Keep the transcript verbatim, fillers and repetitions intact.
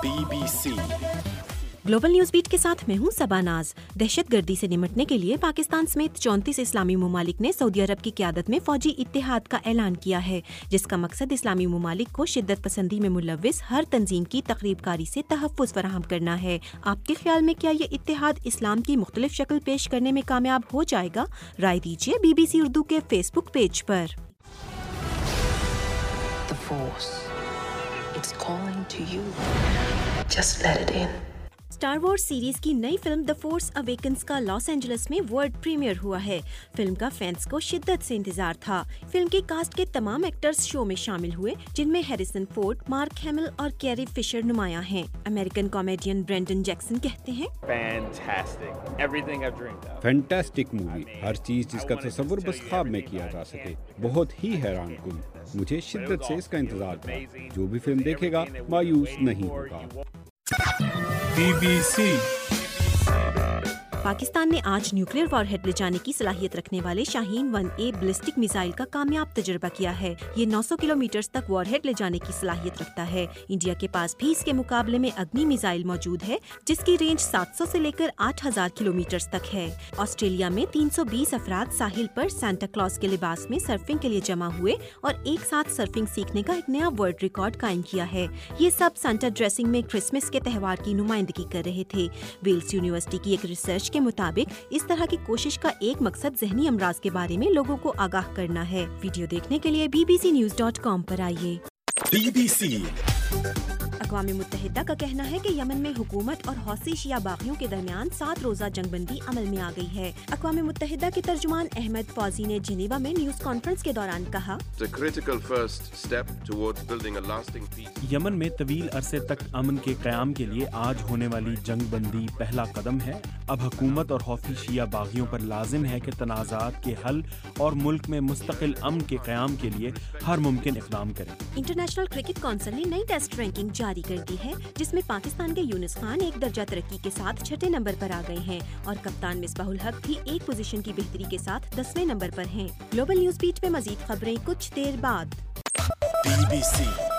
Be B C global news beat کے ساتھ میں ہوں صبا ناز۔ دہشت گردی سے نمٹنے کے لیے پاکستان سمیت چونتیس اسلامی ممالک نے سعودی عرب کی قیادت میں فوجی اتحاد کا اعلان کیا ہے، جس کا مقصد اسلامی ممالک کو شدت پسندی میں ملوث ہر تنظیم کی تخریب کاری سے تحفظ فراہم کرنا ہے۔ آپ کے خیال میں کیا یہ اتحاد اسلام کی مختلف شکل پیش کرنے میں کامیاب ہو جائے گا؟ رائے دیجیے بی بی سی اردو کے فیس بک پیج پر۔ The Force. It's calling to you. Just let it in. Star Wars series کی نئی فلم دی فورس اویکنز کا لاس اینجلس میں ورلڈ پریمیئر ہوا ہے۔ فلم کا فینس کو شدت سے انتظار تھا۔ فلم کی کاسٹ کے تمام ایکٹرز شو میں شامل ہوئے، جن میں ہیریسن فورڈ، مارک ہیمل اور کیری فشر نمایاں ہیں۔ امریکن کامیڈین برینڈن جیکسن کہتے ہیں، فینٹاسٹک مووی، ہر چیز جس کا تصور بس خواب میں کیا جا سکے، بہت ہی حیران کن۔ مجھے شدت سے اس کا انتظار تھا۔ جو بھی فلم دیکھے گا مایوس نہیں ہوگا۔ بی بی سی پاکستان نے آج نیوکلیئر وار ہیڈ لے جانے کی صلاحیت رکھنے والے Shaheen one A ballistic missile کا کامیاب تجربہ کیا ہے۔ یہ نو سو کلو میٹر تک وار ہیڈ لے جانے کی صلاحیت رکھتا ہے۔ انڈیا کے پاس بھی اس کے مقابلے میں اگنی میزائل موجود ہے، جس کی رینج سات سو سے لے کر آٹھ ہزار کلو میٹر تک ہے۔ آسٹریلیا میں تین سو بیس افراد ساحل پر سانتا کلاus کے لباس میں سرفنگ کے لیے جمع ہوئے اور ایک ساتھ سرفنگ سیکھنے کا ایک نیا ورلڈ ریکارڈ قائم کیا ہے۔ یہ سب سانتا ڈریسنگ میں کرسمس کے تہوار کی نمائندگی کر رہے تھے۔ ویلز یونیورسٹی کی ایک ریسرچ کے مطابق اس طرح کی کوشش کا ایک مقصد ذہنی امراض کے بارے میں لوگوں کو آگاہ کرنا ہے۔ ویڈیو دیکھنے کے لیے B B C news dot com پر آئیے۔ بی بی سی اقوام متحدہ کا کہنا ہے کہ یمن میں حکومت اور حوثی شیعہ باغیوں کے درمیان سات روزہ جنگ بندی عمل میں آ گئی ہے۔ اقوام متحدہ کے ترجمان احمد فوزی نے جنیوا میں نیوز کانفرنس کے دوران کہا، یمن میں طویل عرصے تک امن کے قیام کے لیے آج ہونے والی جنگ بندی پہلا قدم ہے۔ اب حکومت اور حوثی شیعہ باغیوں پر لازم ہے کہ تنازعات کے حل اور ملک میں مستقل امن کے قیام کے لیے ہر ممکن اقدام کریں۔ انٹرنیشنل کرکٹ کونسل نے نئی ٹیسٹ رینکنگ جاری کر دی ہے، جس میں پاکستان کے یونس خان ایک درجہ ترقی کے ساتھ چھٹے نمبر پر آ گئے ہیں اور کپتان مصباح الحق بھی ایک پوزیشن کی بہتری کے ساتھ دسویں نمبر پر ہیں۔ گلوبل نیوز بیٹ پہ مزید خبریں کچھ دیر بعد۔ Be B C